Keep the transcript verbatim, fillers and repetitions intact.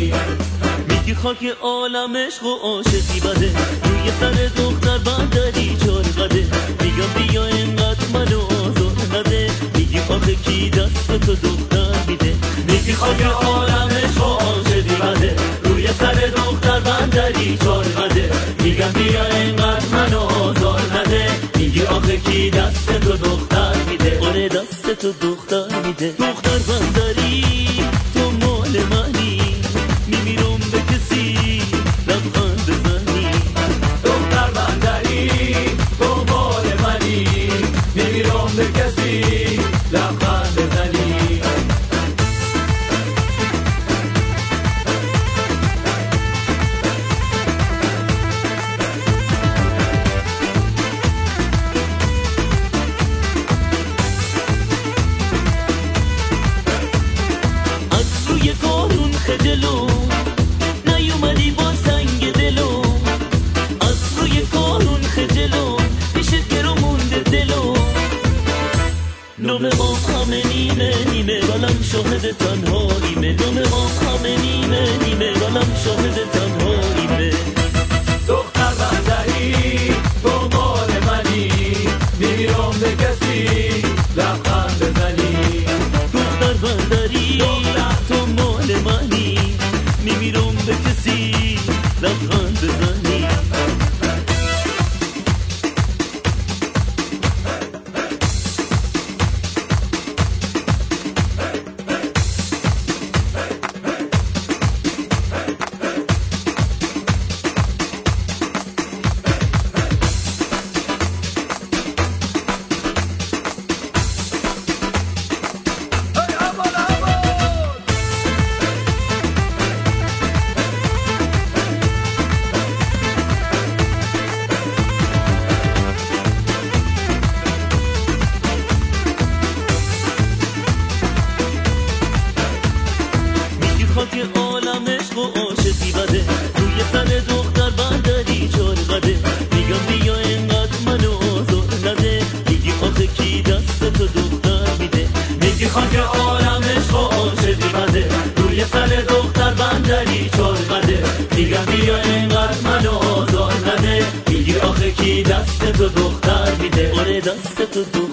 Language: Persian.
میگی خاک عالم عشق و عاشقی بده، روی سر دختر بندری چار قده. میگم بیا اینقدر منو آزار نده، میگی آخه کی دست تو دختر میده. میگی خاک عالم عشق و عاشقی بده، روی سر دختر بندری چار قده. میگم بیا اینقدر منو آزار نده، میگی آخه کی دست تو دختر میده. آره دست تو دختر میده. دختر بندری تو مال منی، میمیرم به کسی لبخند بزنی. دختر بندری تو مال منی، میمیرم به کسی لبخند بزنی. خجلو نیومدی با سنگ دلو، از روی کارون خجلو پیشت گرو مونده دلو. نوم ما همه نیمه نیمه ولم شاهد تنهاییمه. نوم ما همه نیمه نیمه ولم شاهد تنهاییمه. دختر بندری تو مال منی، میمیرم به کسی لبخند بزنی. دختر بندری تو مال منی، میمیرم به کسی لبخند بزنی. خاک عالم عشق و عاشقی بده، روی سر دختر بندری چار قده. میگم بیا اینقدر منو آزار نده، میگی آخه کی دست تو دختر میده. میگی خاک عالم عشق و عاشقی بده، روی سر دختر بندری چار قده. میگم بیا اینقدر منو آزار نده، میگی آخه کی دست تو دختر میده. آره دست تو دختر